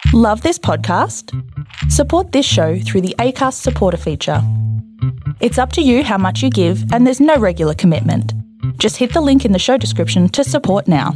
Love this podcast? Support this show through the Acast supporter feature. It's up to you how much you give, and there's no regular commitment. Just hit the link in the show description to support now.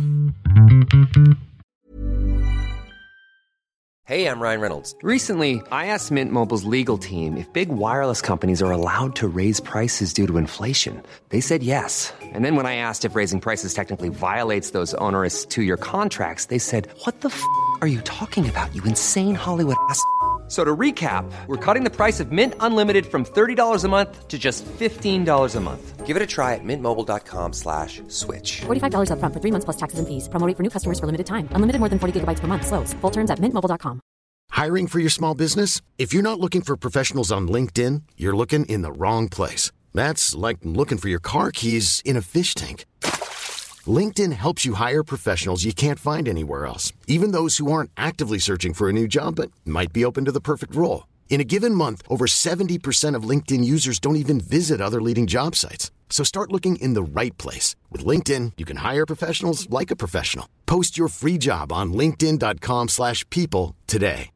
Hey, I'm Ryan Reynolds. Recently, I asked Mint Mobile's legal team if big wireless companies are allowed to raise prices due to inflation. They said yes. And then when I asked if raising prices technically violates those onerous two-year contracts, they said, "What the f*** are you talking about, you insane Hollywood ass?" So to recap, we're cutting the price of Mint Unlimited from $30 a month to just $15 a month. Give it a try at mintmobile.com/switch. $45 up front for 3 months plus taxes and fees. Promo rate for new customers for limited time. Unlimited more than 40 gigabytes per month. Slows full terms at mintmobile.com. Hiring for your small business? If you're not looking for professionals on LinkedIn, you're looking in the wrong place. That's like looking for your car keys in a fish tank. LinkedIn helps you hire professionals you can't find anywhere else, even those who aren't actively searching for a new job but might be open to the perfect role. In a given month, over 70% of LinkedIn users don't even visit other leading job sites. So start looking in the right place. With LinkedIn, you can hire professionals like a professional. Post your free job on linkedin.com/people today.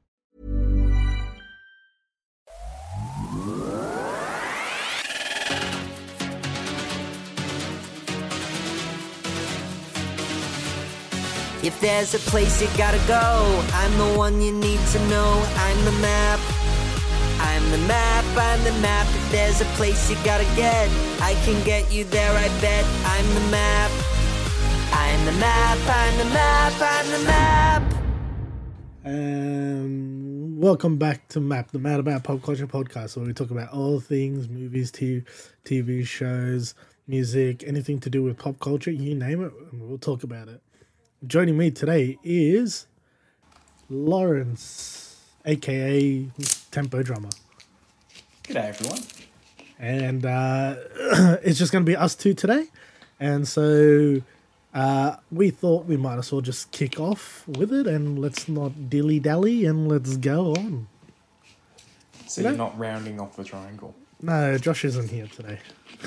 If there's a place you gotta go, I'm the one you need to know. I'm the map. I'm the map, I'm the map. If there's a place you gotta get, I can get you there, I bet. I'm the map. I'm the map, I'm the map, I'm the map. Welcome back to Map, the Mad About Pop Culture podcast, where we talk about all things, movies, TV shows, music, anything to do with pop culture, you name it, and we'll talk about it. Joining me today is Lawrence, aka Tempo Drummer. G'day everyone. And it's just going to be us two today. And so we thought we might as well just kick off with it and let's not dilly-dally and let's go on. So you're not rounding off the triangle? No, Josh isn't here today.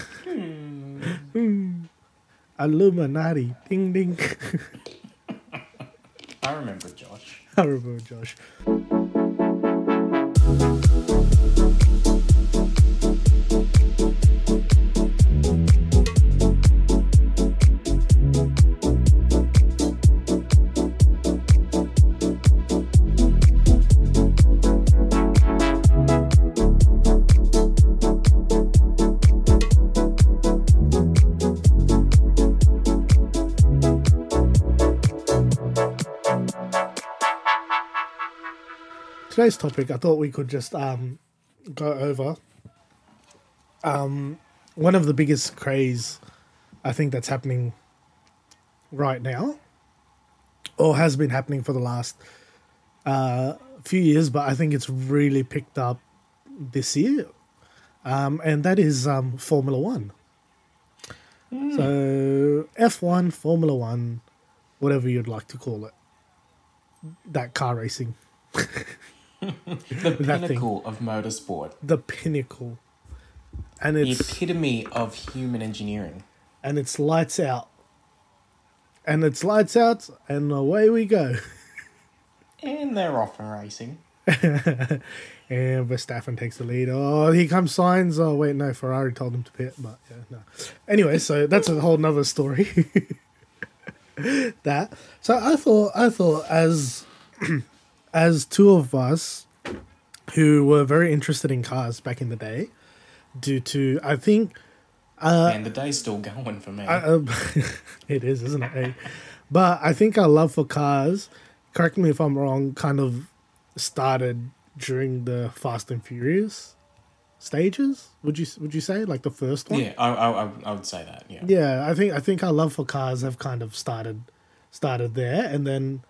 Illuminati. Ding, ding. I remember Josh. I remember Josh. Today's topic, I thought we could just go over one of the biggest craze I think that's happening right now, or has been happening for the last few years, but I think it's really picked up this year, and that is Formula One. So F1, Formula One, whatever you'd like to call it, that car racing. The pinnacle of motorsport. The pinnacle. And it's the epitome of human engineering. And it's lights out. And it's lights out, and away we go. And they're off and racing. And Verstappen takes the lead. Oh, here comes Sainz. Oh, wait, no, Ferrari told him to pit, but yeah, no. Anyway, so that's a whole nother story. That. So I thought as two of us who were very interested in cars back in the day, due to, I think... and the day's still going for me. It is, isn't it? Hey? But I think our love for cars, correct me if I'm wrong, kind of started during the Fast and Furious stages. Would you say, like the first one? Yeah, I would say that. Yeah. Yeah, I think our love for cars have kind of started there, and then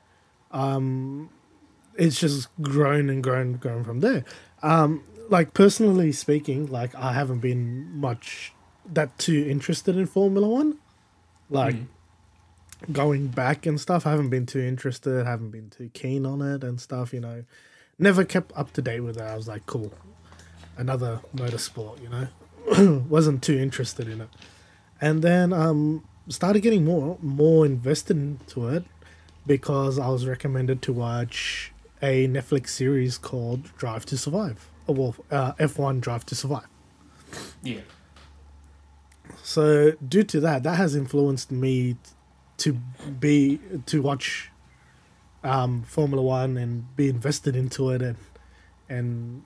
it's just grown and grown from there. Like personally speaking, like I haven't been much that too interested in Formula One. Like going back and stuff, I haven't been too interested, haven't been too keen on it and stuff, you know. Never kept up to date with it. I was like, cool, another motorsport, you know. Wasn't too interested in it. And then started getting more invested into it because I was recommended to watch a Netflix series called Drive to Survive. F1 Drive to Survive. Yeah. So due to that has influenced me to watch Formula One and be invested into it and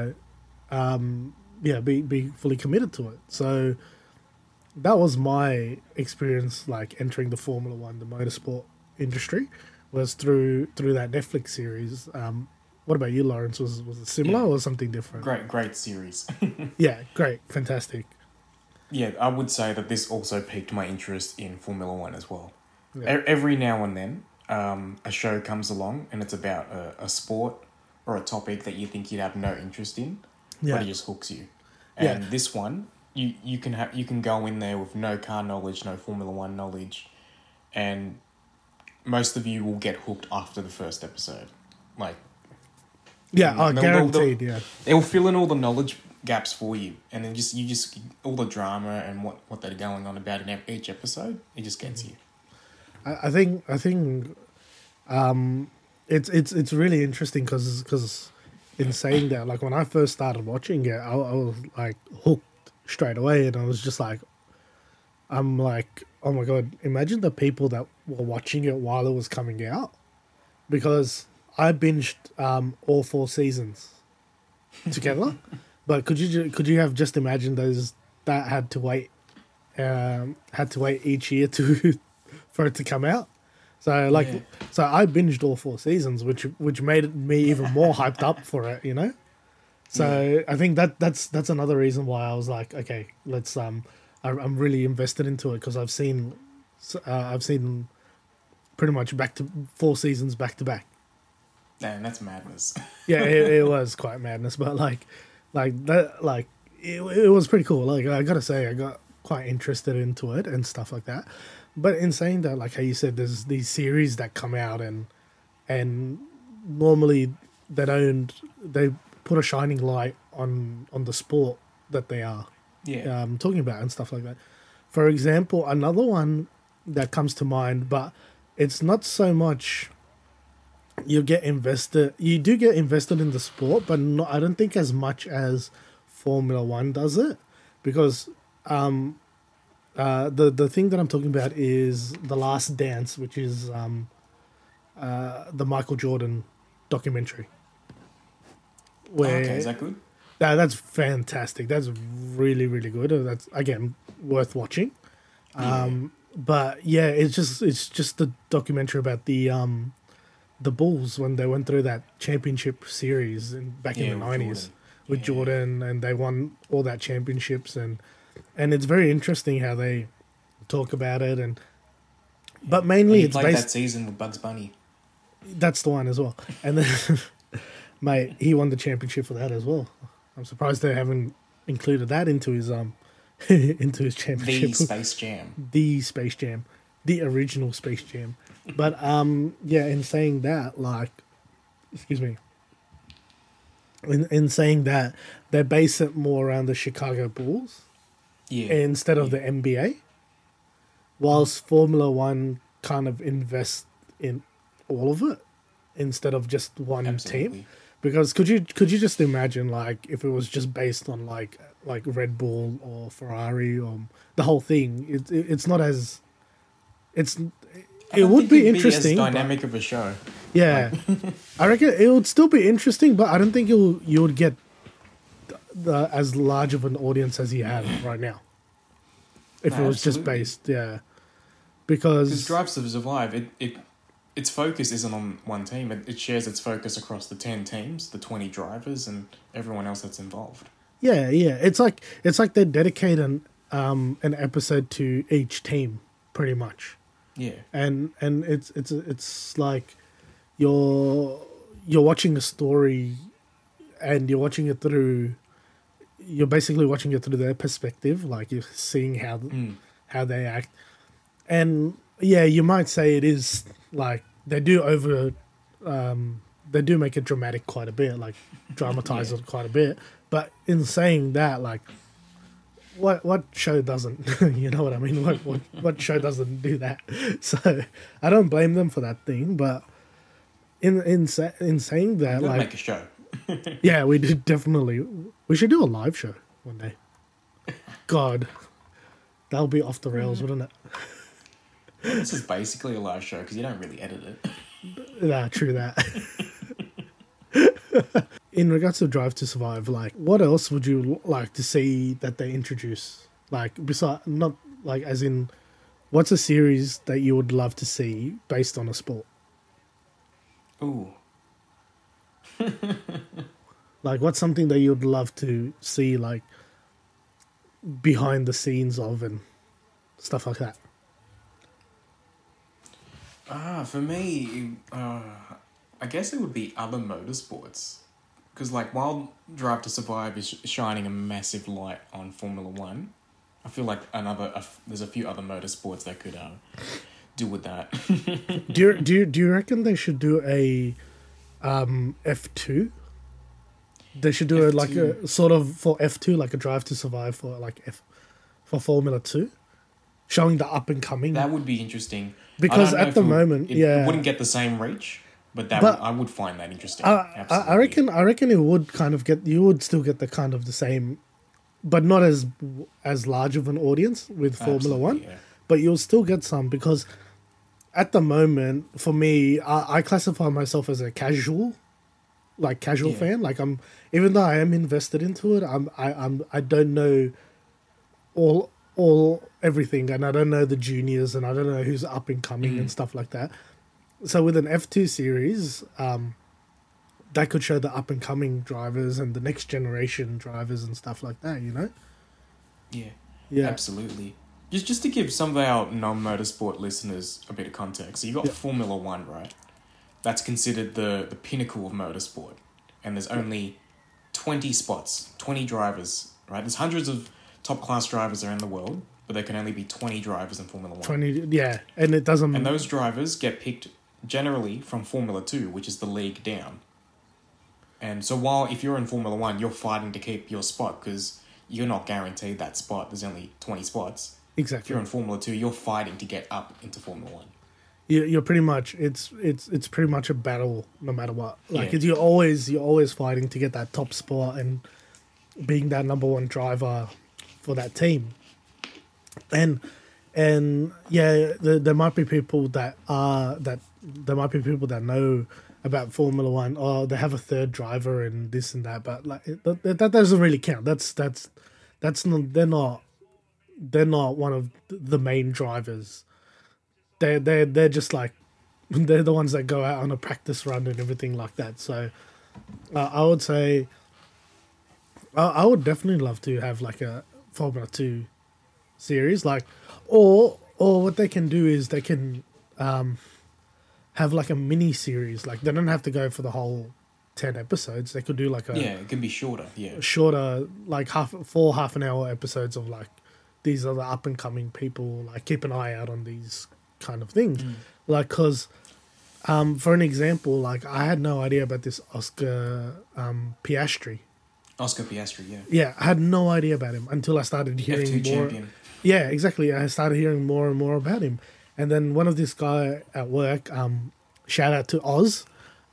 be fully committed to it. So that was my experience, like entering the Formula One, the motorsport industry, was through that Netflix series. What about you, Lawrence? Was it similar or something different? Great series. Yeah, great, fantastic. Yeah, I would say that this also piqued my interest in Formula One as well. Yeah. Every now and then, a show comes along and it's about a sport or a topic that you think you'd have no interest in, Yeah. but it just hooks you. And Yeah. this one, you can go in there with no car knowledge, no Formula One knowledge, and most of you will get hooked after the first episode. Like, Yeah, they'll- guaranteed. Yeah, they'll fill in all the knowledge gaps for you, and then you just all the drama and what they're going on about in each episode, it just gets you. I think it's really interesting because in saying that, like when I first started watching it, I was like hooked straight away, and I was just like, I'm like, oh my god, imagine the people that were watching it while it was coming out, because I binged all 4 seasons together. But could you have just imagined those that had to wait each year for it to come out? So so I binged all 4 seasons, which made me even more hyped up for it, you know. So I think that's another reason why I was like, okay, let's I'm really invested into it, because I've seen pretty much 4 seasons back to back. Man, that's madness. Yeah, it was quite madness, but it was pretty cool. Like, I gotta say, I got quite interested into it and stuff like that. But in saying that, like how you said, there's these series that come out and normally they put a shining light on the sport that they are talking about and stuff like that. For example, another one that comes to mind, but it's not so much. You do get invested in the sport, but I don't think as much as Formula One does it, because the thing that I'm talking about is The Last Dance, which is the Michael Jordan documentary. Okay, is that good? That's fantastic. That's really, really good. That's, again, worth watching. But yeah, it's just the documentary about the Bulls when they went through that championship series back in the 90s with Jordan, and they won all that championships, and it's very interesting how they talk about it, but mainly it's played based that season with Bugs Bunny. That's the one as well, and then mate, he won the championship for that as well. I'm surprised they haven't included that into his championship. The Space Jam, the original Space Jam. But in saying that, like, excuse me, in saying that, they base it more around the Chicago Bulls, instead of the NBA, whilst Formula One kind of invests in all of it instead of just one team. Because could you just imagine, like, if it was just based on like Red Bull or Ferrari or the whole thing? It's not as it would be interesting. As dynamic of a show. Yeah, I reckon it would still be interesting, but I don't think you would get as large of an audience as you have right now if it was just based. Yeah, because Drive to Survive, its focus isn't on one team. It shares its focus across the 10 teams, the 20 drivers, and everyone else that's involved. Yeah. It's like they dedicate an episode to each team, pretty much. Yeah, and it's like you're watching a story, and you're basically watching it through their perspective. Like, you're seeing how they act, and yeah, you might say it is like they do make it dramatic quite a bit, like dramatize it quite a bit. But in saying that, like, what show doesn't? You know what I mean? What show doesn't do that? So I don't blame them for that thing, but in saying that, We'll like, make a show. yeah, we did definitely. We should do a live show one day. God, that'll be off the rails, wouldn't it? This is basically a live show because you don't really edit it. Nah, true that. In regards to Drive to Survive, like, what else would you like to see that they introduce? Like, besides, not like as in, what's a series that you would love to see based on a sport? Ooh. Like, what's something that you'd love to see, like, behind the scenes of and stuff like that? For me, I guess it would be other motorsports. Because, like, while Drive to Survive is shining a massive light on Formula One, I feel like there's a few other motorsports that could do with that. Do you reckon they should do a F2? They should do F2. it like a sort of for F2, like a Drive to Survive for like for Formula 2, showing the up and coming. That would be interesting. Because I don't know at if the moment, it wouldn't get the same reach, but I would find that interesting. I reckon it would kind of you would still get the kind of the same, but not as large of an audience with Formula One, yeah. but you'll still get some because at the moment, for me, I classify myself as a casual fan. Like, even though I am invested into it, I don't know all everything, and I don't know the juniors, and I don't know who's up and coming and stuff like that. So with an F2 series, that could show the up and coming drivers and the next generation drivers and stuff like that. You know? Yeah, absolutely. Just to give some of our non-motorsport listeners a bit of context, so you got Formula One, right? That's considered the pinnacle of motorsport, and there's only 20 spots, 20 drivers, right? There's hundreds of top-class drivers around the world, but there can only be 20 drivers in Formula 1. 20, yeah, and it doesn't... And those drivers get picked generally from Formula 2, which is the league down. And so while if you're in Formula 1, you're fighting to keep your spot because you're not guaranteed that spot. There's only 20 spots. Exactly. If you're in Formula 2, you're fighting to get up into Formula 1. You're pretty much... It's pretty much a battle no matter what. Like, you're always fighting to get that top spot and being that number one driver for that team. And yeah, there might be people that know about Formula One, or they have a third driver and this and that, but like that doesn't really count. That's not, they're not one of the main drivers. They're just like, they're the ones that go out on a practice run and everything like that. So I would say I would definitely love to have like a Formula 2 series, like, or what they can do is they can have like a mini series. Like, they don't have to go for the whole 10 episodes. They could do like it can be shorter. Shorter, like half an hour episodes of like, these are the up and coming people. Like, keep an eye out on these kind of things. Like, cause for an example, like, I had no idea about this Oscar Piastri. Oscar Piastri, yeah. Yeah, I had no idea about him until I started hearing F2 more. champion. Yeah, exactly. I started hearing more and more about him. And then one of this guy at work, shout out to Oz,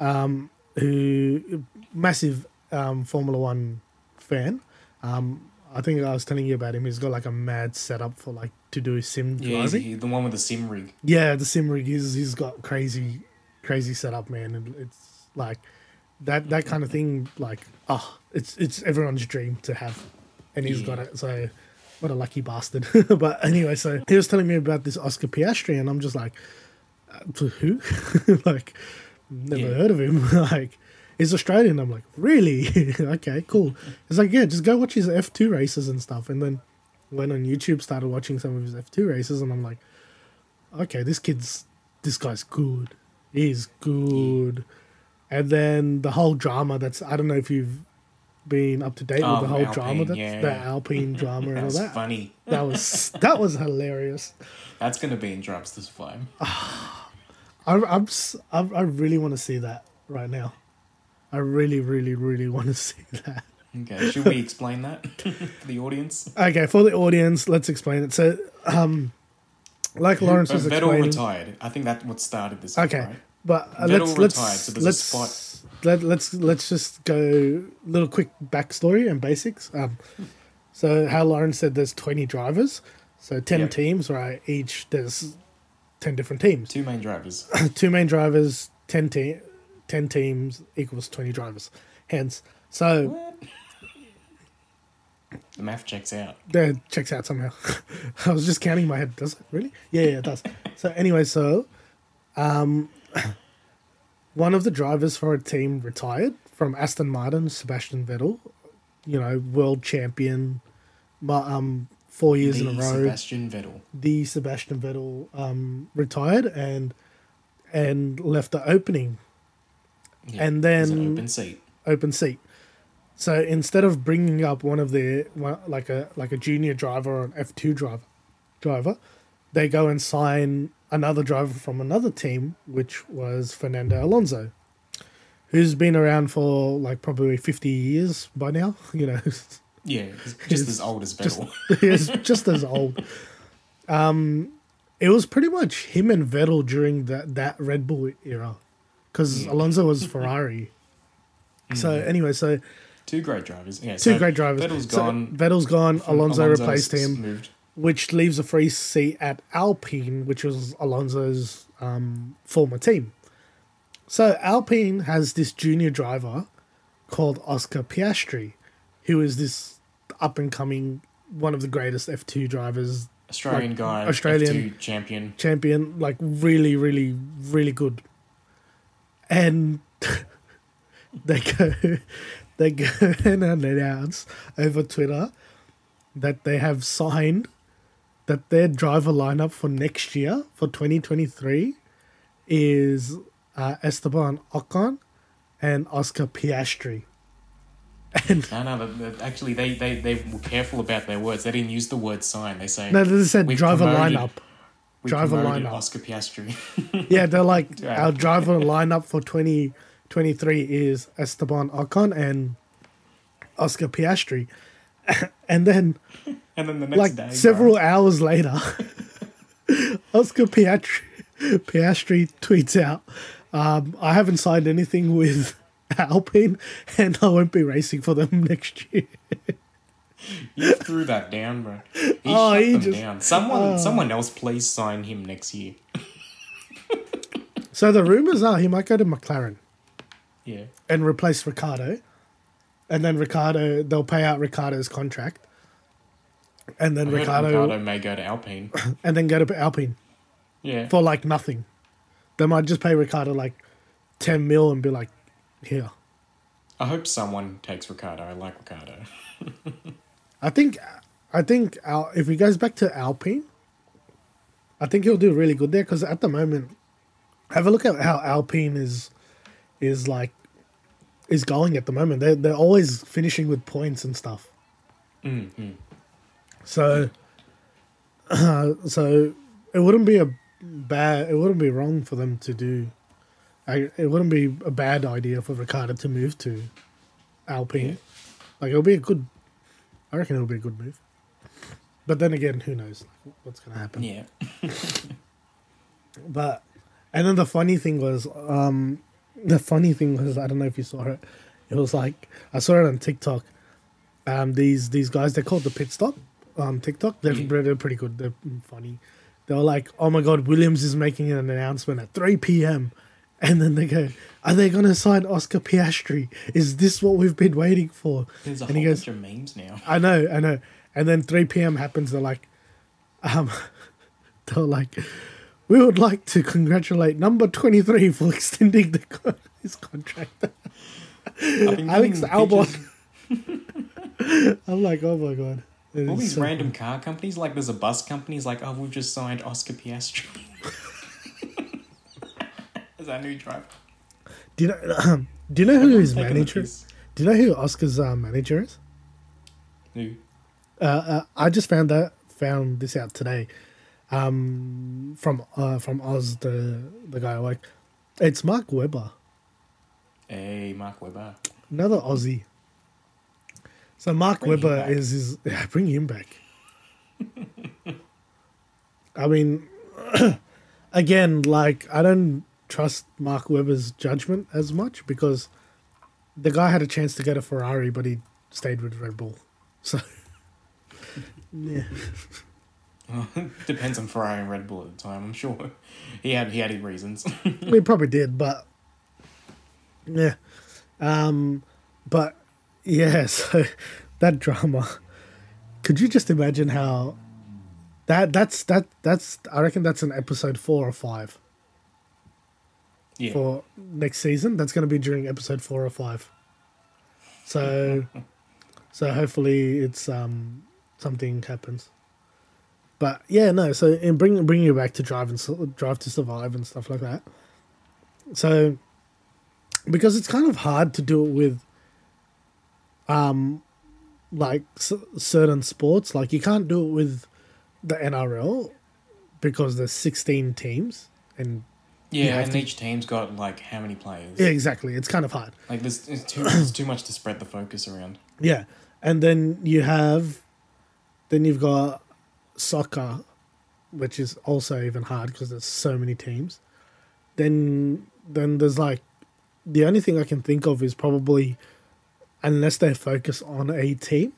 who massive Formula One fan. I think I was telling you about him. He's got like a mad setup for like to do sim driving. He's the one with the sim rig. Yeah, the sim rig. He's got crazy setup, man. And it's like that kind of thing. Like, it's everyone's dream to have, and he's got it. So, what a lucky bastard. But anyway, so he was telling me about this Oscar Piastri, and I'm just like, who? Like, never heard of him. Like, he's Australian. I'm like, really? Okay, cool. It's like, yeah, just go watch his F2 races and stuff. And then went on YouTube, started watching some of his F2 races, and I'm like, okay, this guy's good. He's good. And then the whole drama I don't know if you've been up to date with the whole Alpine, drama, the Alpine drama and all that. Funny. That was hilarious. That's going to be in Drives to Survive. I really want to see that right now. I really, really, really want to see that. Okay, should we explain that for the audience? Okay, for the audience, let's explain it. So, like Lawrence was Vettel explaining... retired. I think that's what started this. Okay, right? But Vettel retired, so there's a spot. let's just go little quick backstory and basics. So how Lauren said there's 20 drivers, so 10 teams, right? Each there's 10 different teams. 2 main drivers. 2 main drivers, 10 teams equals 20 drivers. Hence, so What? The math checks out. that checks out somehow. I was just counting in my head. Does it really? Yeah, it does. So anyway, one of the drivers for a team retired from Aston Martin, Sebastian Vettel, world champion, 4 years in a row. Sebastian Vettel. The Sebastian Vettel retired and left the opening. Yeah, And then it's an open seat. So instead of bringing up one of their like a junior driver or an F2 driver, they go and sign another driver from another team, which was Fernando Alonso, who's been around for like probably 50 years by now. Yeah, he's just as old as Vettel. He's just as old. It was pretty much him and Vettel during that Red Bull era, because Alonso was Ferrari. So anyway, 2 great drivers. Yeah, two great drivers. Vettel's gone. Alonso replaced him, moved. which leaves a free seat at Alpine, which was Alonso's former team. So Alpine has this junior driver called Oscar Piastri, who is this up-and-coming, one of the greatest F2 drivers. Australian F2 champion. Like really, really, really good. And they go and announce over Twitter that they have signed that their driver lineup for next year, for 2023, is Esteban Ocon and Oscar Piastri. And No, actually, they were careful about their words. They didn't use the word sign. They said driver lineup. Driver lineup. Oscar Piastri. Yeah, they're like, our driver lineup for 2023 is Esteban Ocon and Oscar Piastri. And then the next day, several hours later, Oscar Piastri tweets out, I haven't signed anything with Alpine and I won't be racing for them next year. You threw that down, bro. He shut them down. Someone else please sign him next year. So the rumours are he might go to McLaren. Yeah. And replace Ricciardo. And then they'll pay out Ricciardo's contract. And then Ricciardo may go to Alpine. And then go to Alpine. Yeah. For like nothing. They might just pay Ricciardo like 10 mil and be like, here. I hope someone takes Ricciardo. I like Ricciardo. I think if he goes back to Alpine, I think he'll do really good there, because at the moment, have a look at how Alpine is going at the moment. They're always finishing with points and stuff. Mm-hmm. So it wouldn't be wrong for them to do. It wouldn't be a bad idea for Ricciardo to move to Alpine. Yeah. Like, I reckon it'll be a good move. But then again, who knows what's going to happen. Yeah. And then the funny thing was, I don't know if you saw it. It was like, I saw it on TikTok. These guys, they're called the Pit Stop on TikTok. They're pretty good. They're funny. They were like, oh my God, Williams is making an announcement at 3 p.m. And then they go, are they going to sign Oscar Piastri? Is this what we've been waiting for? There's a whole bunch of memes now. I know. And then 3 p.m. happens. They're like, we would like to congratulate number 23 for extending his contract. Alex Albon. I'm like, oh my God. All these random car companies, like there's a bus company, is like, oh, we've just signed Oscar Piastri. As our new driver. Do you know who his manager is? Do you know who Oscar's manager is? Who? I just found this out today. From Oz, the guy I like. It's Mark Webber. Hey, Mark Webber. Another Aussie. So Mark Webber is his... Yeah, bring him back. I mean, again, like, I don't trust Mark Webber's judgment as much because the guy had a chance to get a Ferrari, but he stayed with Red Bull. So, yeah. Depends on Ferrari and Red Bull at the time. I'm sure he had his reasons. He probably did, but yeah. But yeah, so that drama. Could you just imagine how that's I reckon that's an episode 4 or 5. Yeah. For next season. That's going to be during episode 4 or 5. So hopefully it's something happens. But yeah, no. So in bringing it back to Drive to Survive and stuff like that. So because it's kind of hard to do it with like certain sports, like you can't do it with the NRL because there's 16 teams and and each team's got like how many players? Yeah, exactly. It's kind of hard. Like there's too much to spread the focus around. Yeah, and then you've got soccer, which is also even hard because there's so many teams. Then there's like the only thing I can think of is probably unless they focus on a team,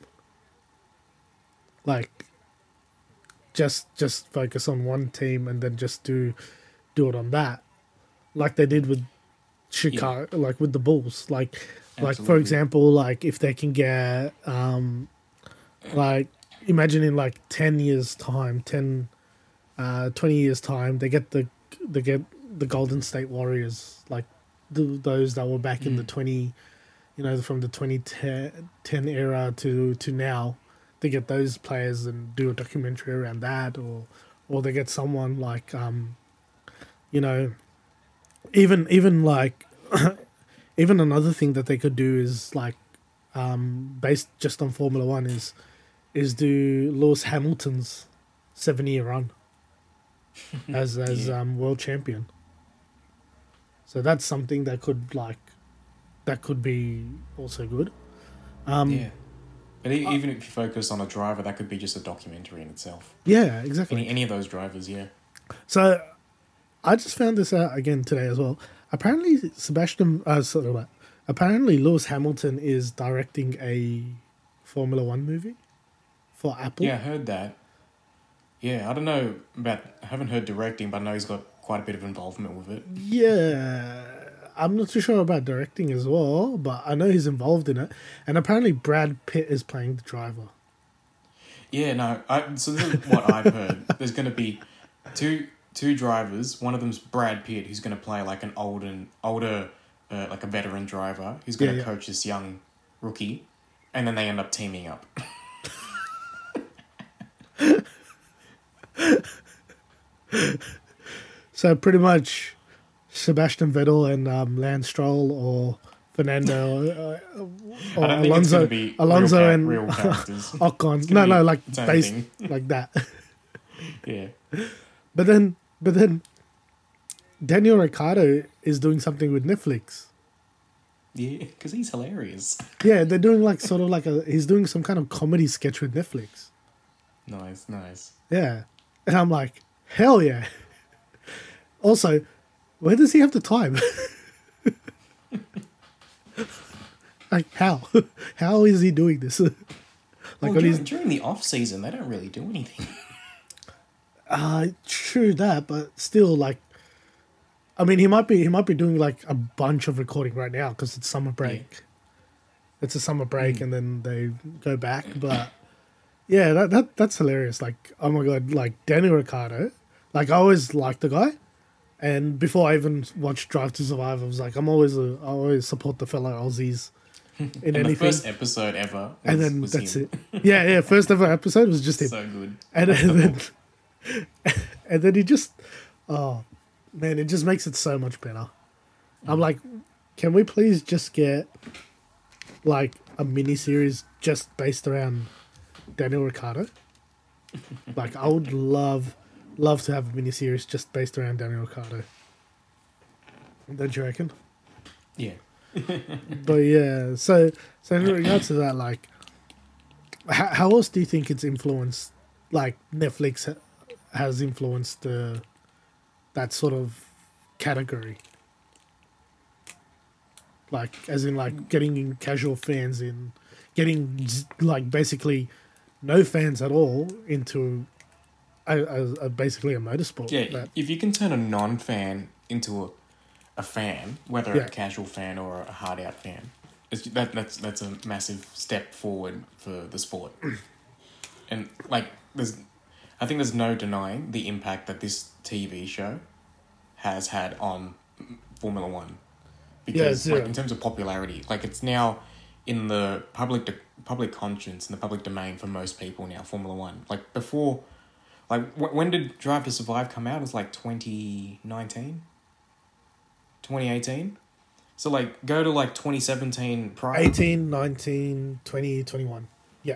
like just focus on one team and then just do it on that, like they did with Chicago, like with the Bulls, like for example, like if they can get like imagine in like 10 years time, 20 years time, they get the Golden State Warriors, like those that were back in the 20, from the 2010 era to now, they get those players and do a documentary around that, or they get someone like even like even another thing that they could do is like based just on Formula One is do Lewis Hamilton's 7-year run as world champion. So that's something that could be also good. But even if you focus on a driver, that could be just a documentary in itself. Yeah, exactly. Any of those drivers, yeah. So I just found this out again today as well. Apparently apparently Lewis Hamilton is directing a Formula One movie for Apple. Yeah, I heard that. Yeah, I don't know I haven't heard directing, but I know he's got quite a bit of involvement with it. Yeah, I'm not too sure about directing as well, but I know he's involved in it. And apparently Brad Pitt is playing the driver. Yeah, no, so this is what I've heard. There's going to be two drivers. One of them's Brad Pitt, who's going to play like an older, like a veteran driver, who's going to coach this young rookie, and then they end up teaming up. So pretty much Sebastian Vettel and Lance Stroll or Fernando or Alonso and real characters. Ocon. No, like based like that. Yeah. But then Daniel Ricciardo is doing something with Netflix. Yeah, because he's hilarious. Yeah, they're doing like sort of like he's doing some kind of comedy sketch with Netflix. Nice. Yeah. And I'm like, hell yeah. Also, where does he have the time? Like, how? How is he doing this? Like during the off season, they don't really do anything. True that, but still, like, I mean, he might be doing like a bunch of recording right now because it's summer break. Yeah. It's a summer break, and then they go back. But yeah, that's hilarious. Like, oh my god, like Daniel Ricciardo. Like, I always liked the guy, and before I even watched Drive to Survive, I was like, I always support the fellow Aussies in anything. The first episode ever, and then that's him. It. Yeah, first ever episode was just him. So good. And then he just, oh man, it just makes it so much better. I'm like, can we please just get like a mini series just based around Daniel Ricciardo? Like, I would love to have a mini series just based around Daniel Ricciardo. Don't you reckon? Yeah. But yeah, so in regards to that, like, how else do you think it's influenced? Like, Netflix has influenced that sort of category. Like, as in, like, getting in casual fans in, getting, like, basically no fans at all into basically a motorsport. Yeah, if you can turn a non-fan into a fan, whether a casual fan or a hard-out fan, that's a massive step forward for the sport. And, like, I think there's no denying the impact that this TV show has had on Formula One. Because, like, in terms of popularity, like, it's now in the public conscience, in the public domain for most people now, Formula One. Like, before, like, when did Drive to Survive come out? It was, like, 2019? 2018? So, like, go to, like, 2017 prior. 18, 19, 20, 21. Yeah.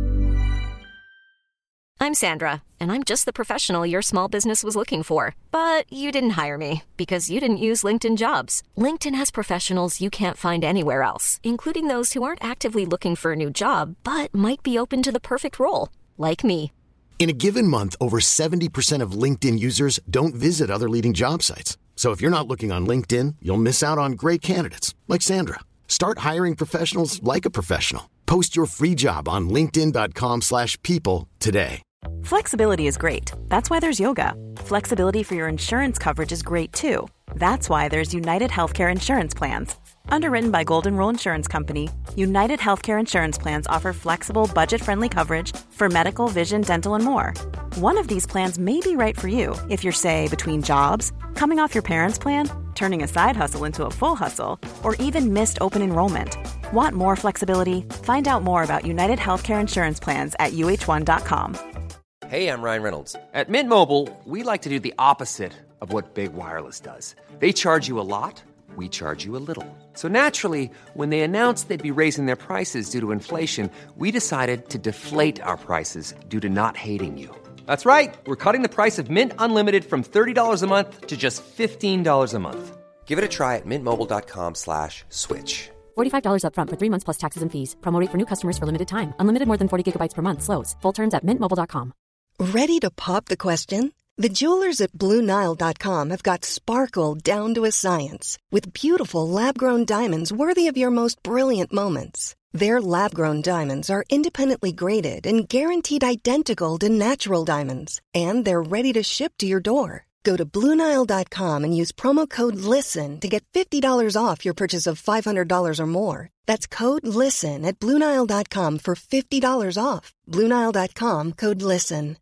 I'm Sandra, and I'm just the professional your small business was looking for. But you didn't hire me because you didn't use LinkedIn Jobs. LinkedIn has professionals you can't find anywhere else, including those who aren't actively looking for a new job, but might be open to the perfect role, like me. In a given month, over 70% of LinkedIn users don't visit other leading job sites. So if you're not looking on LinkedIn, you'll miss out on great candidates like Sandra. Start hiring professionals like a professional. Post your free job on linkedin.com/people today. Flexibility is great. That's why there's yoga. Flexibility for your insurance coverage is great too. That's why there's United Healthcare Insurance Plans. Underwritten by Golden Rule Insurance Company, United Healthcare Insurance Plans offer flexible, budget-friendly coverage for medical, vision, dental, and more. One of these plans may be right for you if you're, say, between jobs, coming off your parents' plan, turning a side hustle into a full hustle, or even missed open enrollment. Want more flexibility? Find out more about United Healthcare Insurance Plans at uh1.com. Hey, I'm Ryan Reynolds. At Mint Mobile, we like to do the opposite of what Big Wireless does. They charge you a lot, we charge you a little. So naturally, when they announced they'd be raising their prices due to inflation, we decided to deflate our prices due to not hating you. That's right. We're cutting the price of Mint Unlimited from $30 a month to just $15 a month. Give it a try at mintmobile.com/switch. $45 up front for 3 months plus taxes and fees. Promo rate for new customers for limited time. Unlimited more than 40 gigabytes per month. Slows full terms at mintmobile.com. Ready to pop the question? The jewelers at BlueNile.com have got sparkle down to a science with beautiful lab-grown diamonds worthy of your most brilliant moments. Their lab-grown diamonds are independently graded and guaranteed identical to natural diamonds, and they're ready to ship to your door. Go to BlueNile.com and use promo code LISTEN to get $50 off your purchase of $500 or more. That's code LISTEN at BlueNile.com for $50 off. BlueNile.com, code LISTEN.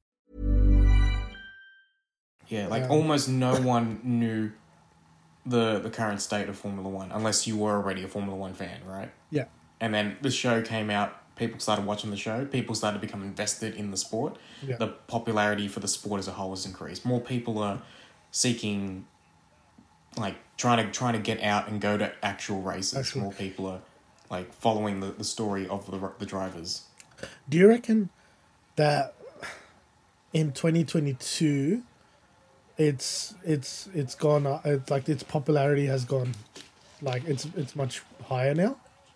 Yeah, like almost no one knew the current state of Formula One unless you were already a Formula One fan, right? Yeah. And then the show came out, people started watching the show, people started to become invested in the sport. Yeah. The popularity for the sport as a whole has increased. More people are seeking, like, trying to get out and go to actual races. More people are, like, following the story of the drivers. Do you reckon that in 2022... It's gone. It's like its popularity has gone, like it's much higher now.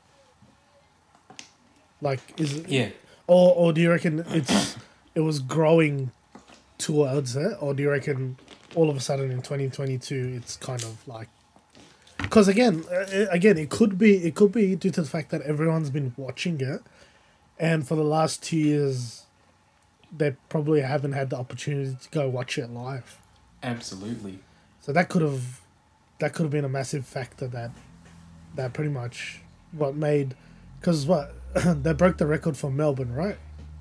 Like is it? Yeah. Or do you reckon it was growing towards it, or do you reckon all of a sudden in 2022 it's kind of like? Because again, it could be due to the fact that everyone's been watching it, and for the last 2 years, they probably haven't had the opportunity to go watch it live. Absolutely. So that could have been a massive factor that pretty much what made, because they broke the record for Melbourne, right?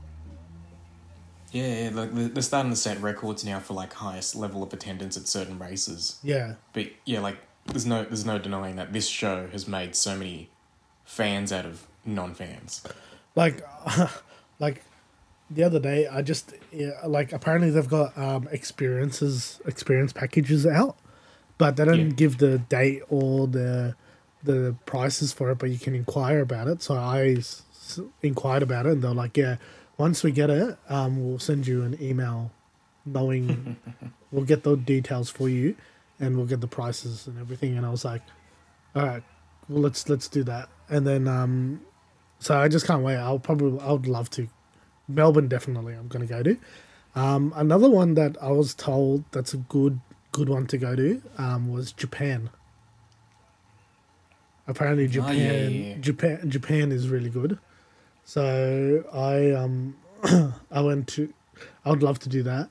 Yeah, like they're starting to set records now for like highest level of attendance at certain races. Yeah. But yeah, like there's no denying that this show has made so many fans out of non-fans. Like the other day, apparently they've got experience packages out, but they don't give the date or the prices for it, but you can inquire about it. So I inquired about it, and they're like, yeah, once we get it, we'll send you an email knowing we'll get the details for you, and we'll get the prices and everything. And I was like, all right, well, let's do that. And then so I just can't wait. I would love to. Melbourne, definitely, I'm going to go to. Another one that I was told that's a good good one to go to was Japan. Apparently, Japan is really good. So I went to. I would love to do that.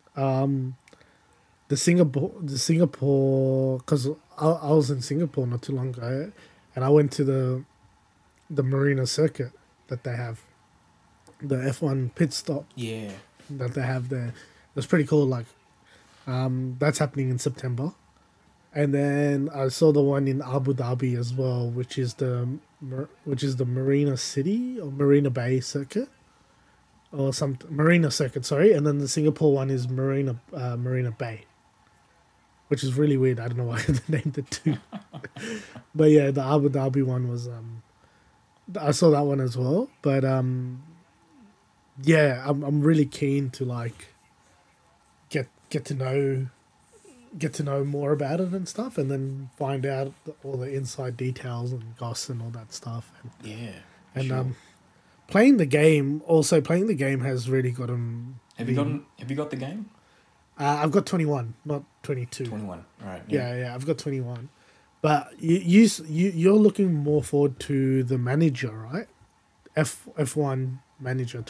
The Singapore, because I was in Singapore not too long ago, and I went to the Marina circuit that they have, the F1 pit stop. Yeah. That they have there. It's pretty cool. Like, that's happening in September, and then I saw the one in Abu Dhabi as well, which is the Marina City or Marina Bay circuit, or some Marina circuit. Sorry, and then the Singapore one is Marina Bay, which is really weird. I don't know why they named it two, but yeah, the Abu Dhabi one was. I saw that one as well, but yeah, I'm really keen to like get to know more about it and stuff, and then find out all the inside details and goss and all that stuff. And playing the game has really got them. Have you got the game? I've got 21, not 22. 21, right? Yeah, I've got 21. But you're looking more forward to the manager, right? F1 manager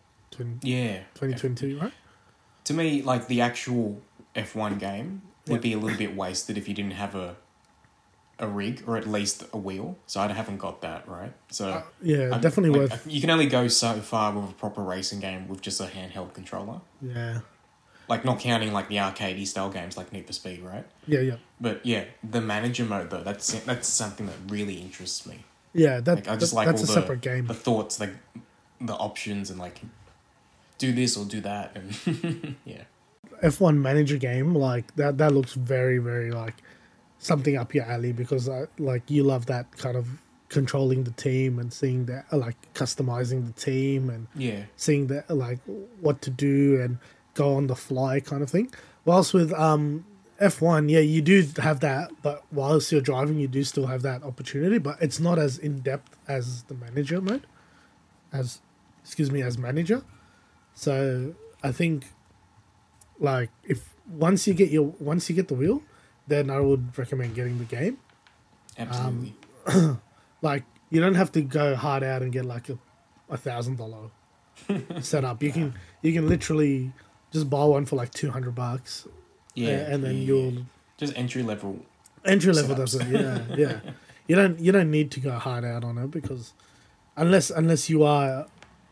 2022, right? To me, like the actual F1 game would be a little bit wasted if you didn't have a rig or at least a wheel. So I haven't got that, right? So definitely worth. You can only go so far with a proper racing game with just a handheld controller. Yeah. Like not counting like the arcadey style games like Need for Speed, right? Yeah. But yeah, the manager mode though, that's something that really interests me. Yeah, I just like that's all a separate game. The thoughts, like the options, and like do this or do that, and yeah. F1 manager game like that looks very, very like something up your alley, because like you love that kind of controlling the team and seeing that, like customizing the team and seeing that like what to do and go on the fly kind of thing. Whilst with F1, you do have that, but whilst you're driving, you do still have that opportunity, but it's not as in depth as the manager mode, as manager. So I think like if once you get the wheel, then I would recommend getting the game. Absolutely. Like you don't have to go hard out and get like a $1,000 setup. You can literally just buy one for like $200. Yeah, and then you'll just entry level. Does it? Yeah. You don't need to go hard out on it, because unless you are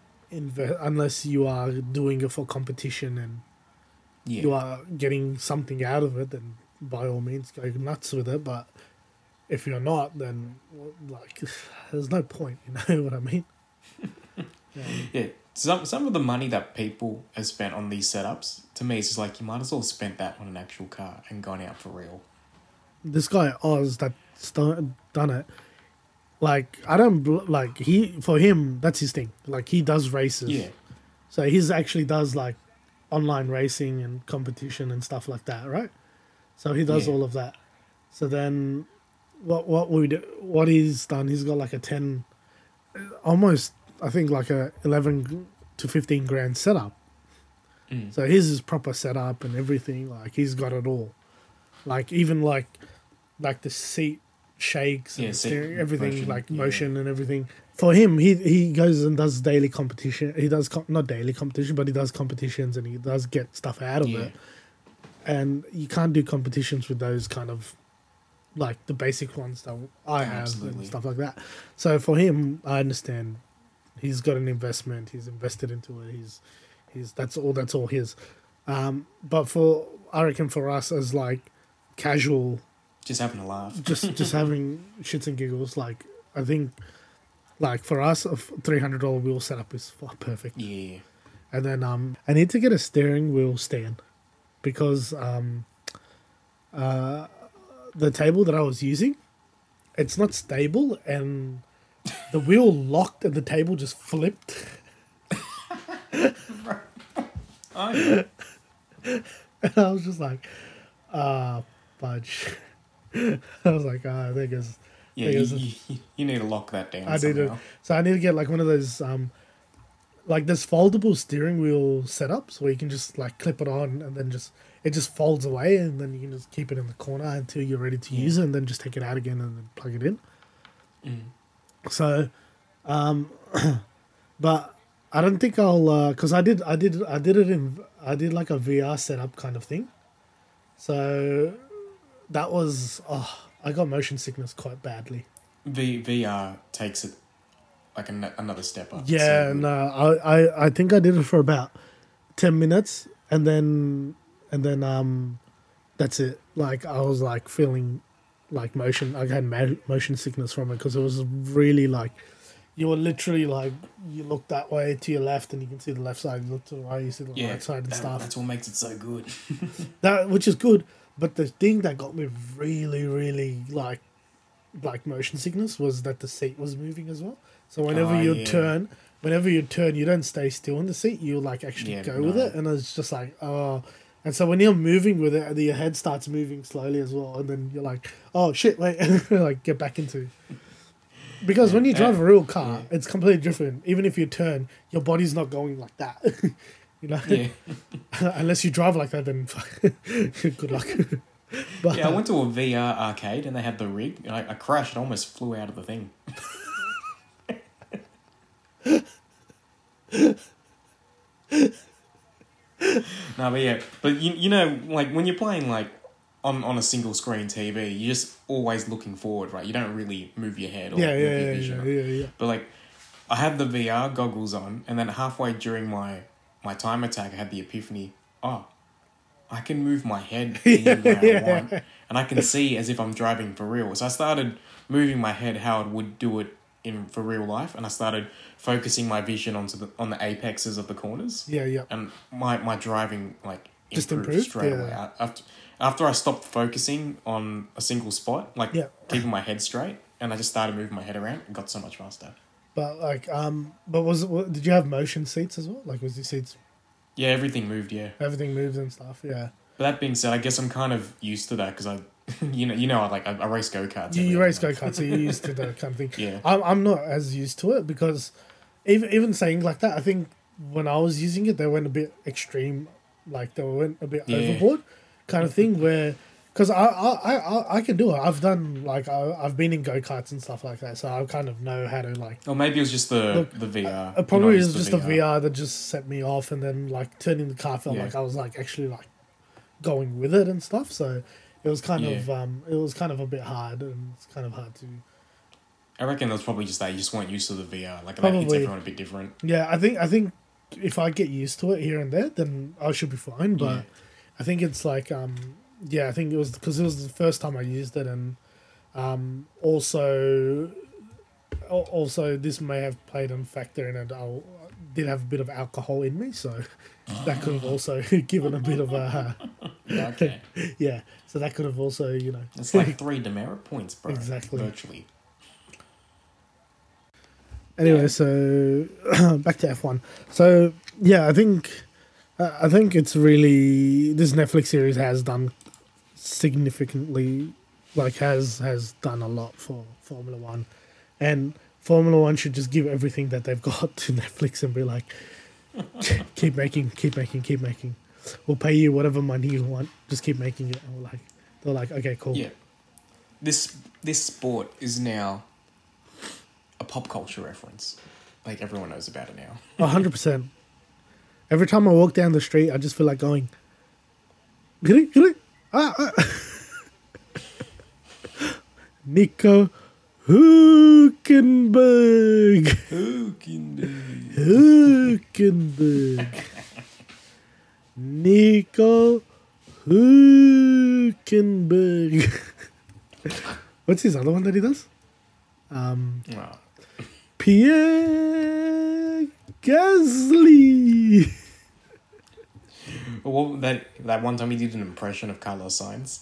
doing it for competition and you are getting something out of it, then by all means go nuts with it. But if you're not, then like there's no point. You know what I mean? Yeah. Some of the money that people have spent on these setups, to me, it's just like you might as well have spent that on an actual car and gone out for real. This guy Oz that's done it, like I don't like for him that's his thing. Like he does races. Yeah. So he's actually does like online racing and competition and stuff like that, right? So he does all of that. So then, what he's done, he's got like a 10, almost I think like a 11 to 15 grand setup. So his is proper setup and everything. Like he's got it all. Like even like the seat shakes and steering, everything, motion and everything. For him, he goes and does daily competition. He does not daily competition, but he does competitions and he does get stuff out of it. And you can't do competitions with those kind of like the basic ones that I have and stuff like that. So for him, I understand. He's got an investment. He's invested into it. He's that's all his. But I reckon for us as like casual, just having a laugh, just having shits and giggles. Like I think, like for us, a $300 wheel setup is perfect. Yeah. And then I need to get a steering wheel stand, because the table that I was using, it's not stable, and the wheel locked and the table just flipped. Oh, yeah. And I was just like, fudge. I was like, I think it's... Yeah, you need to lock that down somehow. So I need to get like one of those, like this foldable steering wheel setups where you can just like clip it on and then just... it just folds away, and then you can just keep it in the corner until you're ready to use it, and then just take it out again and then plug it in. So, but I don't think I'll because I did like a VR setup kind of thing. So that was I got motion sickness quite badly. VR takes it like another step up. Yeah, so no, I think I did it for about 10 minutes, and then that's it. Like I was like feeling like motion. I had motion sickness from it because it was really like you were literally like you look that way to your left and you can see the left side. You look to the right, you see the right side and stuff. That's what makes it so good. Which is good. But the thing that got me really, really like motion sickness was that the seat was moving as well. So whenever you turn, you don't stay still in the seat. You like actually go with it, and it's just like oh. And so when you're moving with it, your head starts moving slowly as well, and then you're like, oh shit, wait, like get back into. Because when you drive a real car, it's completely different. Even if you turn, your body's not going like that. You know, unless you drive like that, then good luck. But, I went to a VR arcade and they had the rig, and I crashed and almost flew out of the thing. No, but you know, like when you're playing like on a single screen TV, you're just always looking forward, right? You don't really move your head or move your vision. Yeah. But like, I had the VR goggles on, and then halfway during my time attack, I had the epiphany. Oh, I can move my head anywhere I want, and I can see as if I'm driving for real. So I started moving my head how I would do it for real life, and I started focusing my vision on the apexes of the corners. Yeah. And my driving like just improved straight away. After I stopped focusing on a single spot, like keeping my head straight, and I just started moving my head around, it got so much faster. But like, did you have motion seats as well? Like, was the seats? Yeah, everything moved. Yeah, everything moves and stuff. Yeah. But that being said, I guess I'm kind of used to that because I race go-karts. You race go-karts, so you're used to that kind of thing. Yeah. I'm not as used to it because even saying like that, I think when I was using it, they went a bit extreme, like they went a bit overboard, kind of thing. Where because I can do it. I've done like I've been in go-karts and stuff like that, so I kind of know how to like. Or maybe it was just the VR. It probably is just the VR that just set me off, and then like turning the car felt like I was like actually like going with it and stuff. So it was kind of a bit hard, and it's kind of hard to. I reckon that's probably just that you just weren't used to the VR. Like it hits everyone a bit different. Yeah, I think if I get used to it here and there, then I should be fine. But I think it's like I think it was because it was the first time I used it, and also this may have played a factor in it. I did have a bit of alcohol in me, so that could have also given a bit of a. Okay. Yeah, so that could have also, It's like 3 demerit points, bro. Exactly. Virtually. Anyway, so back to F1. So yeah, I think it's really this Netflix series has done significantly, like has done a lot for Formula One, and Formula One should just give everything that they've got to Netflix and be like, keep making. We'll pay you whatever money you want. Just keep making it. And they're like, okay, cool. Yeah. This sport is now a pop culture reference. Like everyone knows about it now. 100%. Every time I walk down the street, I just feel like going. Nico Hülkenberg. Nico Hülkenberg. What's his other one that he does? Pierre Gasly. Well, that one time he did an impression of Carlos Sainz.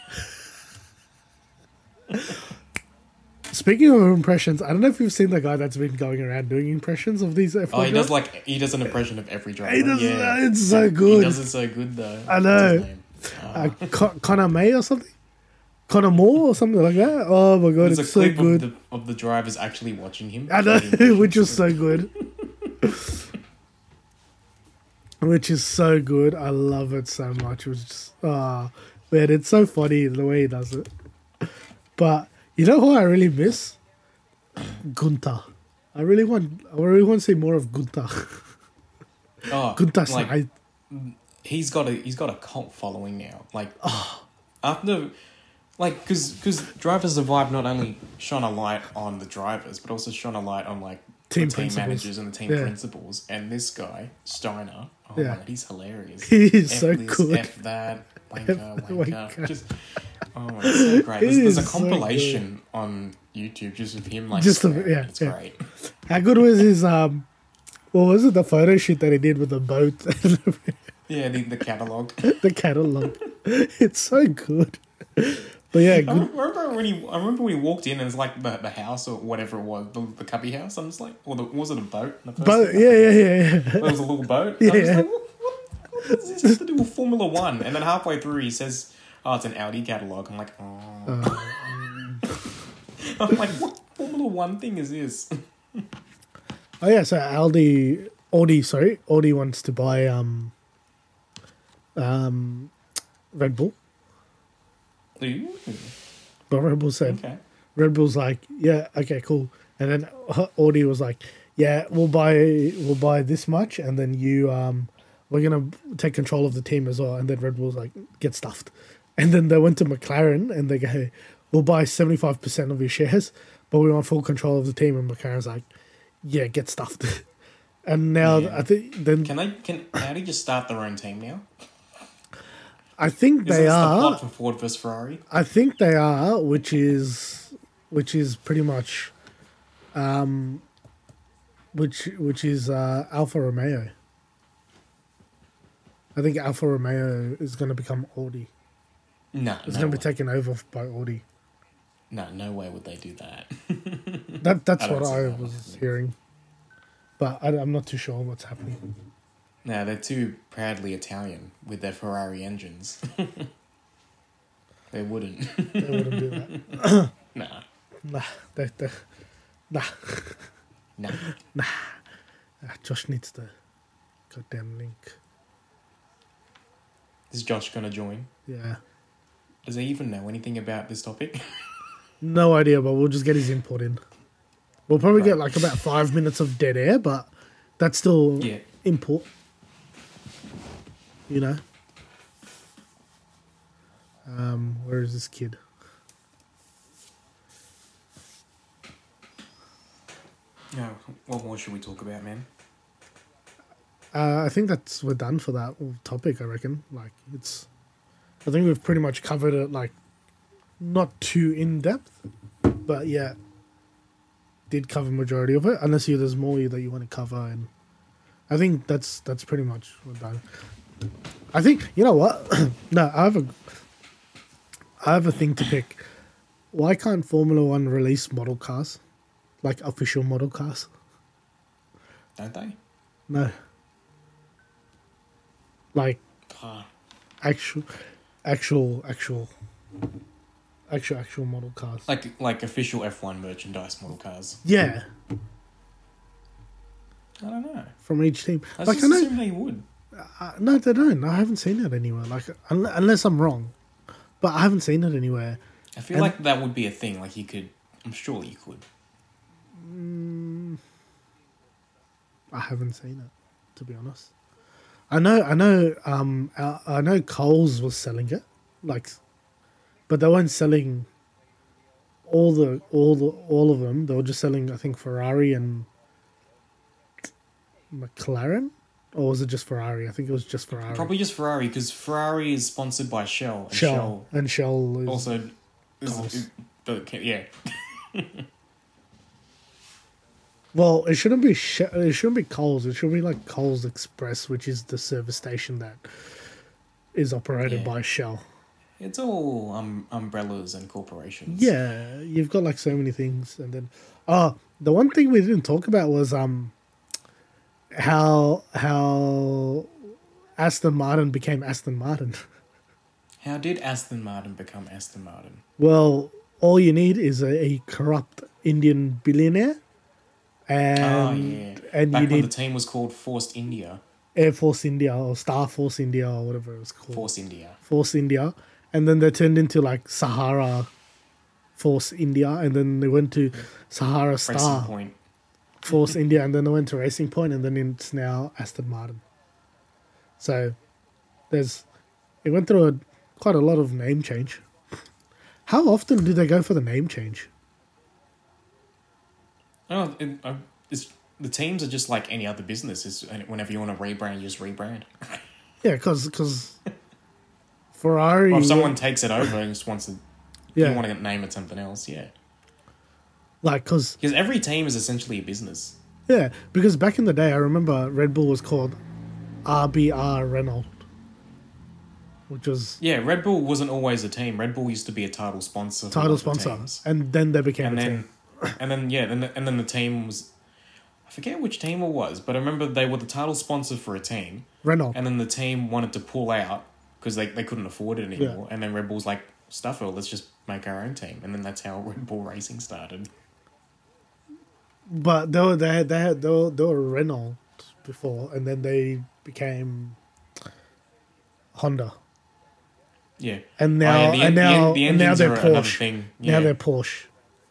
Speaking of impressions, I don't know if you've seen the guy that's been going around doing impressions of these F1 Oh, he does an impression of every driver. He does, it's so good. He does it so good though. I know. Connor May or something? Connor Moore or something like that? Oh my god, it's so good. Of the drivers actually watching him. I know, which was so good. which is so good. I love it so much. It was just, man, it's so funny the way he does it. But you know who I really miss? Gunther. I really want to see more of Gunther. Oh, Gunther like, Snyder. he's got a cult following now. Like, after, like, because Drive to Survive not only shone a light on the drivers, but also shone a light on, like, Team the team principals. managers and the team principals. And this guy, Steiner, oh my God, he's hilarious. He is F so this, good. F that, wanker. Wanker. Just, oh my God, it's so great. There's a is so compilation on YouTube just of him, like, Just swearing. yeah, It's yeah. great. How good was his what was it? The photo shoot that he did with the boat, Yeah, the catalogue. the catalog. It's so good. But yeah, I good. remember when he walked in and it's like the house or whatever it was, the cubby house. I'm just like, was it a boat? In the first But thing? yeah. There was a little boat. Yeah. I was like, what does this have to do with Formula One? And then halfway through he says, "Oh, it's an Audi catalogue." I'm like, oh. I'm like, what Formula One thing is this? Oh yeah, so Audi wants to buy Red Bull. Ooh, But Red Bull said, okay. Red Bull's like, yeah, okay, cool. And then Audi was like, yeah, we'll buy this much, and then we're gonna take control of the team as well. And then Red Bull's like, get stuffed. And then they went to McLaren and they go, we'll buy 75% of your shares, but we want full control of the team. And McLaren's like, yeah, get stuffed. And now I think then Can Audi just start their own team now? I think they Isn't this the are. plot for Ford versus Ferrari? I think they are, which is pretty much, which is Alfa Romeo. I think Alfa Romeo is going to become Audi. No, It's no going to be way. taken over by Audi. No way would they do that. That's I don't what see I that was happening. hearing, but I'm not too sure what's happening. No, they're too proudly Italian with their Ferrari engines. They wouldn't. They wouldn't do that. Nah. Nah. Nah. Josh needs the goddamn link. Is Josh gonna join? Yeah. Does he even know anything about this topic? No idea, but we'll just get his input in. We'll probably get Right. like about 5 minutes of dead air, but that's still Yeah. input. You know? Where is this kid? No. What more should we talk about, man? I think we're done for that topic, I reckon. Like, I think we've pretty much covered it, like, not too in depth, but yeah, did cover majority of it. Unless there's more that you want to cover, and I think that's pretty much we're done. I think you know what? No, I have a thing to pick. Why can't Formula One release model cars, like official model cars? Don't they? No, like Ah, actual model cars. like official F1 merchandise model cars. Yeah, I don't know. from each team. I Like just I know, assume they would. no, they don't. I haven't seen it anywhere. Like unless I'm wrong, but I haven't seen it anywhere. I feel like that would be a thing. Like you could. I'm sure you could. I haven't seen it, to be honest. I know Coles was selling it, like, but they weren't selling all of them. They were just selling, I think, Ferrari and McLaren, or was it just Ferrari? I think it was just Ferrari. Probably just Ferrari because Ferrari is sponsored by Shell. And Shell is also Coles. yeah. Well, it shouldn't be it shouldn't be Coles. It should be like Coles Express, which is the service station that is operated Yeah. by Shell. It's all umbrellas and corporations. Yeah, you've got like so many things, and then the one thing we didn't talk about was how Aston Martin became Aston Martin. How did Aston Martin become Aston Martin? Well, all you need is a corrupt Indian billionaire, and And you back when need the team was called Forced India. Air Force India or Star Force India or whatever it was called. Force India. And then they turned into like Sahara Force India, and then they went to Sahara Star Racing Point. Force India, and then they went to Racing Point, and then it's now Aston Martin. So it went through quite a lot of name change. How often do they go for the name change? Oh, the teams are just like any other business. Whenever you want to rebrand, you just rebrand. Yeah, because Ferrari... Or if someone takes it over and just wants to... You want to name it something else, yeah. Like, because every team is essentially a business. Yeah, because back in the day, I remember Red Bull was called RBR Renault, which was... Yeah, Red Bull wasn't always a team. Red Bull used to be a title sponsor. And then they became a team. And then the team was... I forget which team it was, but I remember they were the title sponsor for a team. Renault. And then the team wanted to pull out because they couldn't afford it anymore. Yeah. And then Red Bull's like, stuff it, let's just make our own team. And then that's how Red Bull Racing started. But they were Renault before, and then they became Honda. Yeah. And now they're Porsche. Yeah. Now they're Porsche.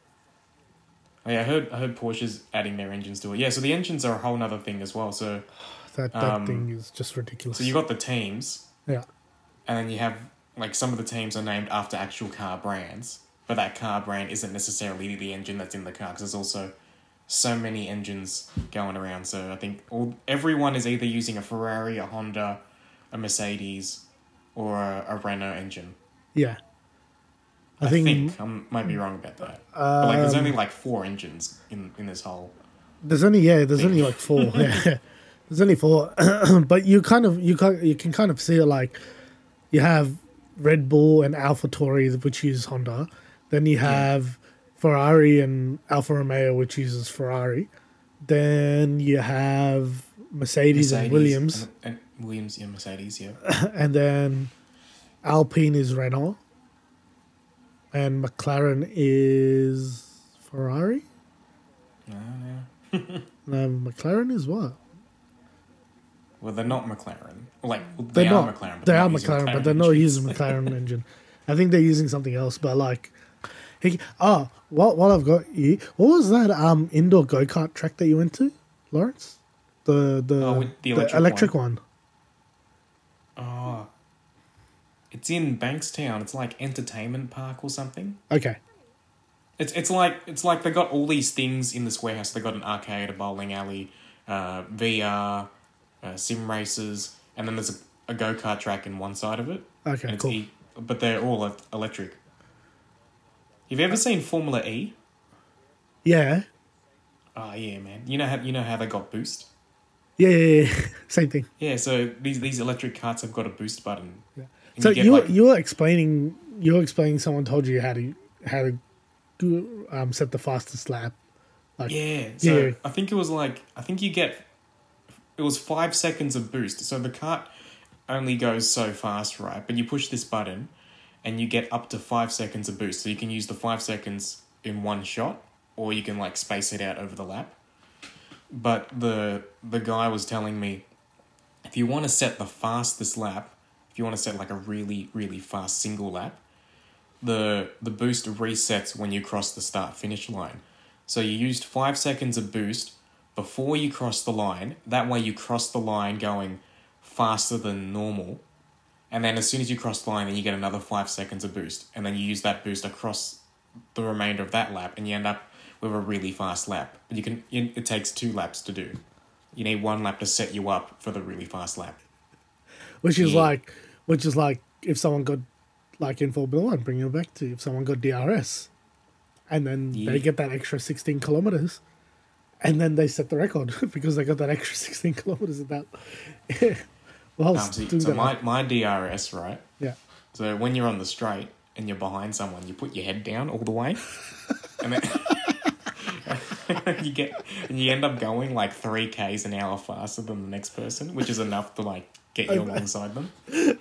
Oh, yeah, I heard Porsche's adding their engines to it. Yeah, so the engines are a whole other thing as well. So that thing is just ridiculous. So you got the teams. Yeah. And then you have, like, some of the teams are named after actual car brands, but that car brand isn't necessarily the engine that's in the car, because there's also so many engines going around. So I think everyone is either using a Ferrari, a Honda, a Mercedes, or a Renault engine. Yeah. I think I might be wrong about that. But there's only like 4 engines in this whole... There's only like 4. Yeah. There's only 4. But you can kind of see it like you have Red Bull and AlphaTauri, which uses Honda. Then you have Ferrari and Alfa Romeo, which uses Ferrari. Then you have Mercedes and Williams. And Williams, yeah, Mercedes, yeah. And then Alpine is Renault. And McLaren is Ferrari? No. No, McLaren is what? Well, they're not McLaren. They are McLaren. They are McLaren, but they're not using McLaren engine. I think they're using something else, but like... while I've got you, what was that indoor go-kart track that you went to, Lawrence? The electric one. Oh... It's in Bankstown. It's like Entertainment Park or something. Okay. It's like they got all these things in this warehouse. They got an arcade, a bowling alley, VR, sim races, and then there's a go-kart track in one side of it. Okay, cool. But they're all electric. Have you ever seen Formula E? Yeah. Oh yeah, man. You know how they got boost? Yeah. Same thing. Yeah. So these electric karts have got a boost button. Yeah. So you were explaining someone told you how to do, set the fastest lap. Like, So I think it was it was 5 seconds of boost. So the kart only goes so fast, right? But you push this button and you get up to 5 seconds of boost. So you can use the 5 seconds in one shot, or you can like space it out over the lap. But the guy was telling me, if you want to set the fastest lap, if you want to set like a really, really fast single lap, the boost resets when you cross the start-finish line. So you used 5 seconds of boost before you cross the line. That way you cross the line going faster than normal. And then as soon as you cross the line, then you get another 5 seconds of boost. And then you use that boost across the remainder of that lap, and you end up with a really fast lap. But it takes 2 laps to do. You need 1 lap to set you up for the really fast lap. Which is like if someone got, like in Formula 1, bringing it back to if someone got DRS, and then they get that extra 16 kilometers, and then they set the record because they got that extra 16 kilometers of that. My DRS, right? Yeah. So when you're on the straight and you're behind someone, you put your head down all the way, and then you end up going like 3 k's an hour faster than the next person, which is enough to like get you alongside them.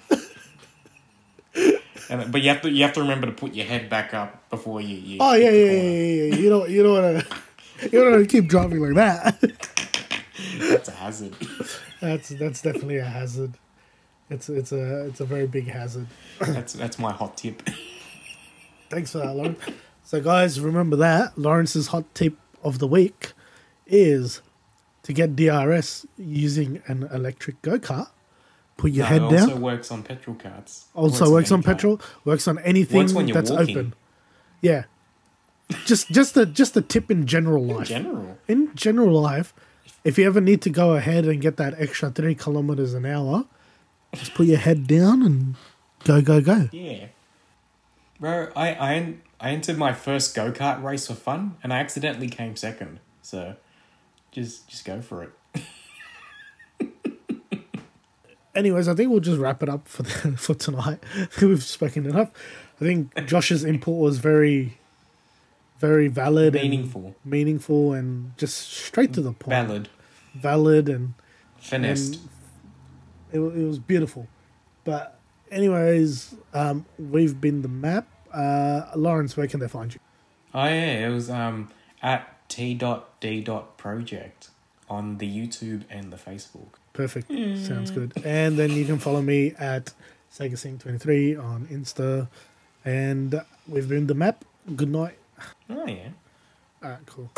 But you have to remember to put your head back up before you. Oh yeah. You don't want to keep driving like that. That's a hazard. That's definitely a hazard. It's a very big hazard. That's my hot tip. Thanks for that, Lawrence. So, guys, remember that Lawrence's hot tip of the week is to get DRS using an electric go-kart. Put your head down. It also works on petrol carts. Also works on petrol. Works on anything that's walking. open. Yeah. Just a tip in general life. In general life, if you ever need to go ahead and get that extra 3 kilometers an hour, just put your head down and go. Yeah. Bro, I entered my first go-kart race for fun, and I accidentally came second. So, just go for it. Anyways, I think we'll just wrap it up for tonight. We've spoken enough. I think Josh's input was very, very valid, meaningful, and just straight to the point. Valid and finessed. And it was beautiful. But anyways, we've been the map. Lawrence, where can they find you? Oh yeah, it was at t.d.project on the YouTube and the Facebook. Perfect. Sounds good. And then you can follow me at SegaSing23 on Insta. And we've been the map. Good night. Oh yeah. Alright, cool.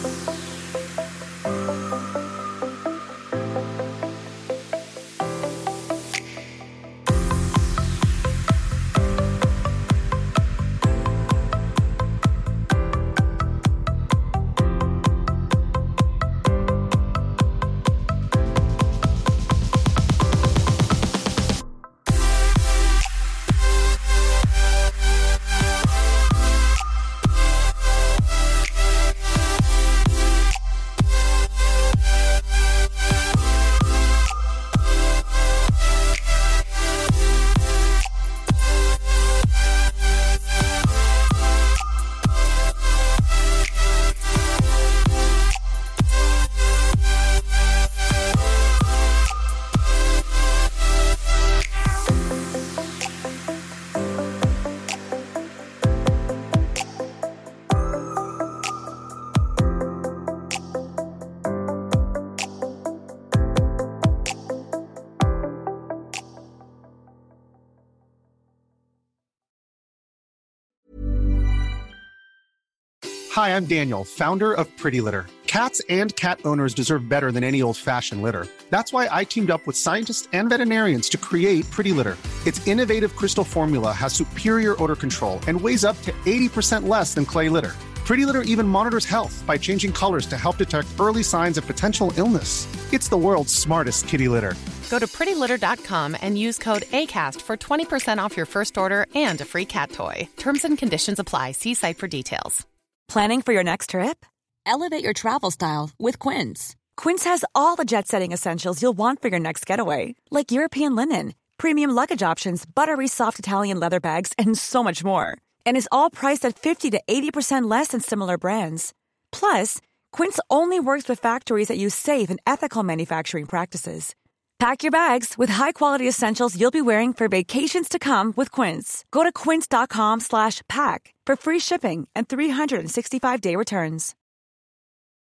Hi, I'm Daniel, founder of Pretty Litter. Cats and cat owners deserve better than any old-fashioned litter. That's why I teamed up with scientists and veterinarians to create Pretty Litter. Its innovative crystal formula has superior odor control and weighs up to 80% less than clay litter. Pretty Litter even monitors health by changing colors to help detect early signs of potential illness. It's the world's smartest kitty litter. Go to prettylitter.com and use code ACAST for 20% off your first order and a free cat toy. Terms and conditions apply. See site for details. Planning for your next trip? Elevate your travel style with Quince. Quince has all the jet-setting essentials you'll want for your next getaway, like European linen, premium luggage options, buttery soft Italian leather bags, and so much more. And is all priced at 50 to 80% less than similar brands. Plus, Quince only works with factories that use safe and ethical manufacturing practices. Pack your bags with high-quality essentials you'll be wearing for vacations to come with Quince. Go to quince.com/pack for free shipping and 365-day returns.